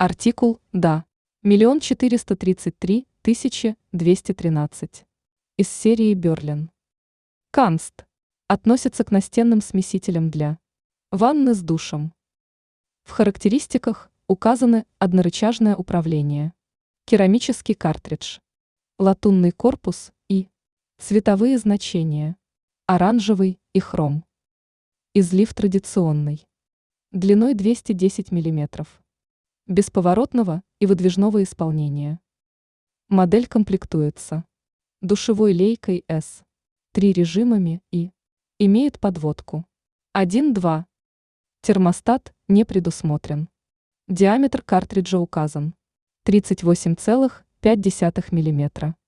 Артикул «Да». 1 433 213. Из серии Берлин. Канст. Относится к настенным смесителям для ванны с душем. В характеристиках указаны однорычажное управление, керамический картридж, латунный корпус и цветовые значения, оранжевый и хром. Излив традиционный, длиной 210 мм, бесповоротного и выдвижного исполнения. Модель комплектуется душевой лейкой S, 3 режимами и имеет подводку 1-2. Термостат не предусмотрен. Диаметр картриджа указан 38,5 мм.